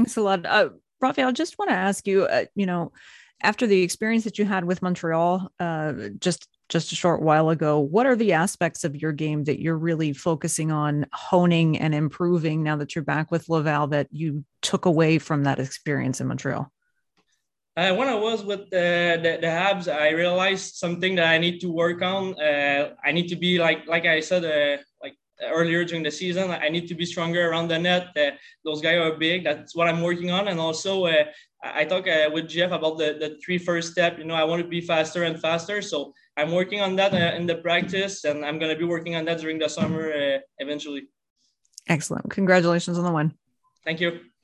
Thanks a lot. Raphael, I just want to ask you, after the experience that you had with Montreal just a short while ago, what are the aspects of your game that you're really focusing on honing and improving now that you're back with Laval that you took away from that experience in Montreal? When I was with the Habs, I realized something that I need to work on. I need to be like I said, like earlier during the season, I need to be stronger around the net. Those guys are big. That's what I'm working on. And also, I talked with Jeff about the three first step. I want to be faster and faster. So I'm working on that in the practice, and I'm going to be working on that during the summer eventually. Excellent. Congratulations on the win. Thank you.